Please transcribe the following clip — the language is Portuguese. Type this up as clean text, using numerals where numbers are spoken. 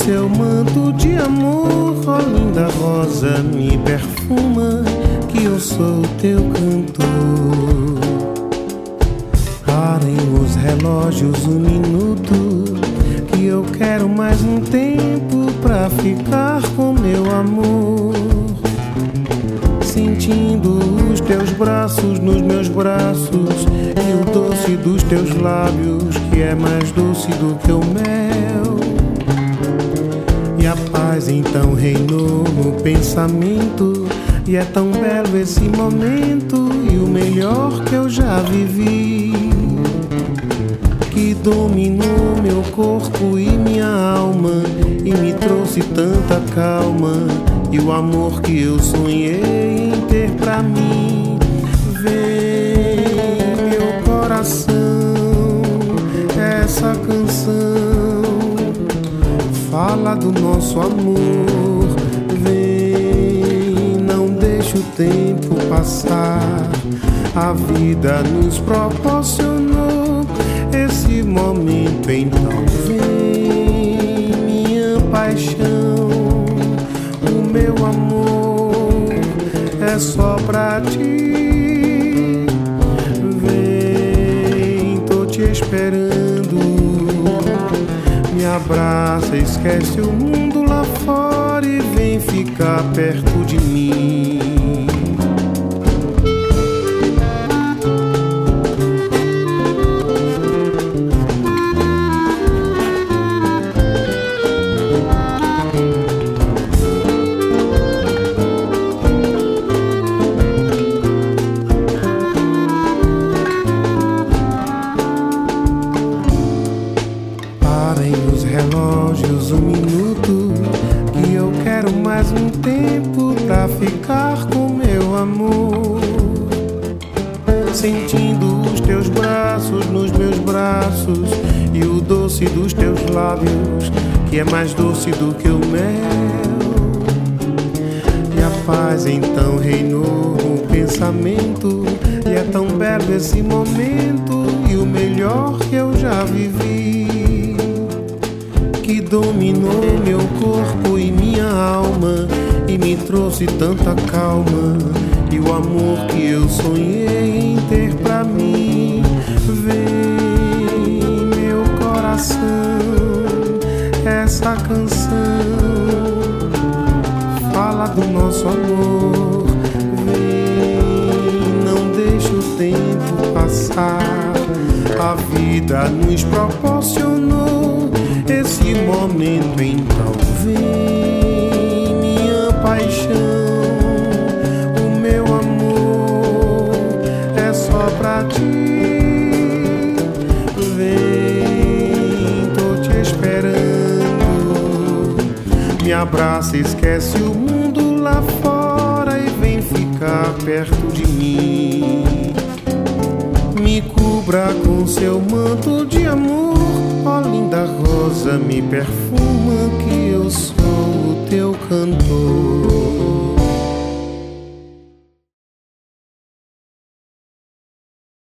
seu manto de amor, ó linda rosa, me perfuma, que eu sou teu cantor. Parem os relógios um minuto, que eu quero mais um tempo pra ficar com meu amor. Sentindo os teus braços nos meus braços e o doce dos teus lábios, que é mais doce do que o mel. E a paz então reinou no pensamento, e é tão belo esse momento, e o melhor que eu já vivi, que dominou meu corpo e minha alma, e me trouxe tanta calma, e o amor que eu sonhei em ter pra mim. Vem, meu coração, essa canção fala do nosso amor. Vem, não deixa o tempo passar, a vida nos proporcionou esse momento. Então vem, minha paixão, o meu amor é só pra ti. Vem, tô te esperando, me abraça, esquece o mundo lá fora e vem ficar perto de mim. Relógios um minuto, que eu quero mais um tempo pra ficar com meu amor. Sentindo os teus braços nos meus braços e o doce dos teus lábios, que é mais doce do que o mel. E a paz então reinou no pensamento, e é tão belo esse momento, e o melhor que eu já vivi, que dominou meu corpo e minha alma, e me trouxe tanta calma, e o amor que eu sonhei em ter pra mim. Vem, meu coração, essa canção fala do nosso amor. Vem, não deixa o tempo passar, a vida nos proporcionou esse momento. Então vem, minha paixão, o meu amor é só pra ti. Vem, tô te esperando, me abraça, esquece o mundo lá fora e vem ficar perto de mim. Me cubra com seu manto de amor, ó linda rosa, me perfuma, que eu sou o teu cantor.